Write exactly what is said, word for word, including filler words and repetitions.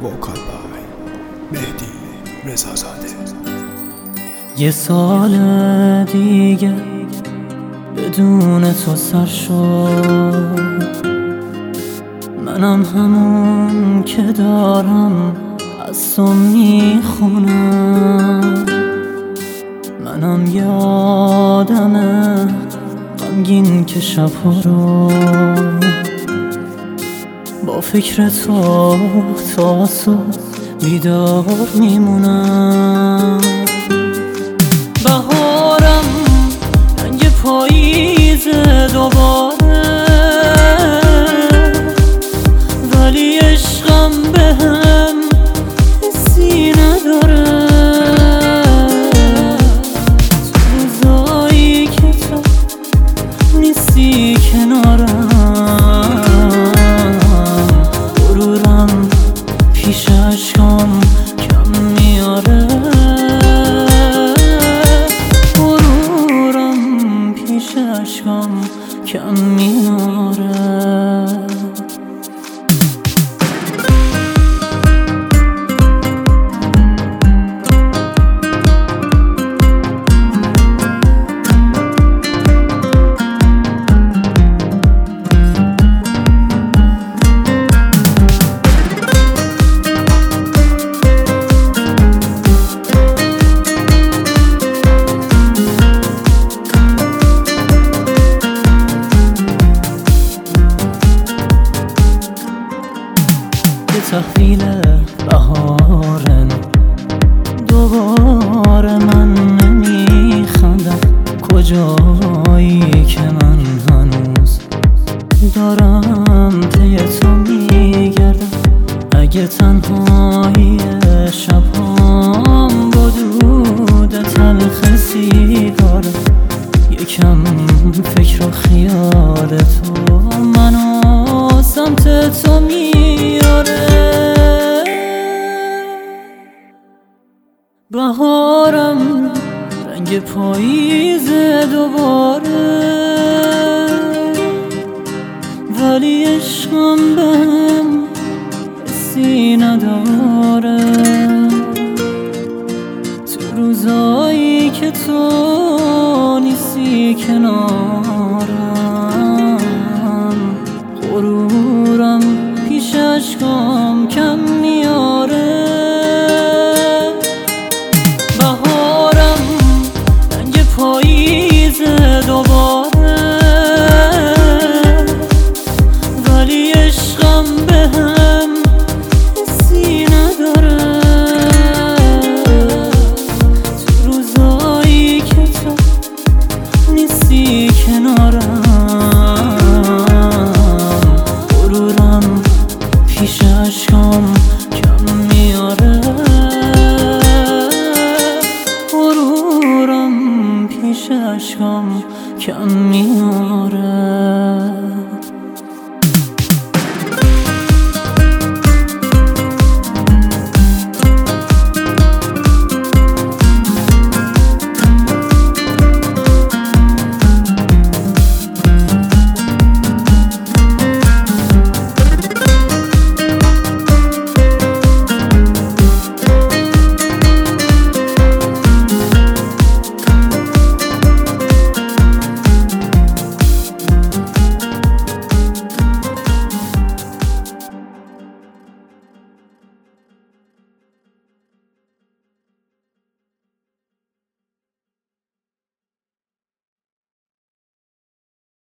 وکال بای مهدی رضازاده. یه سال دیگه بدون تو سر شد، منم همون که دارم از تو میخونم. منم یادمه غمگین که شبها رو با فکر تو تا صبح بیدار میمونم. بهارم رنگ پاییز دوباره، ولی عشقم بهم حسی نداره. تو روزایی که تو نیستی کنارم، غرورم پیش عشقم کم میاره. غرورم پیش عشقم کم میاره. تحویل بهارن دوباره من نمیخندم. کجایی که من هنوز دارم پی تو میگردم. اگه تنهایی شبهام با دود تلخ سیگارم، یکم فکر و خیال تو منو سمت تو میاره. بهارم رنگ پاییز دوباره، ولی عشقم بهم حسی نداره. تو روزایی که تو نیستی کنارم، غرورم پیش عشقم کم میاره. بهارم رنگ پاییز دوباره، ولی عشقم بهم حسی نداره. تو روزایی که تو نیستی کنارم، غرورم پیش عشقم کم میاره. غرورم پیش عشقم کم میاره.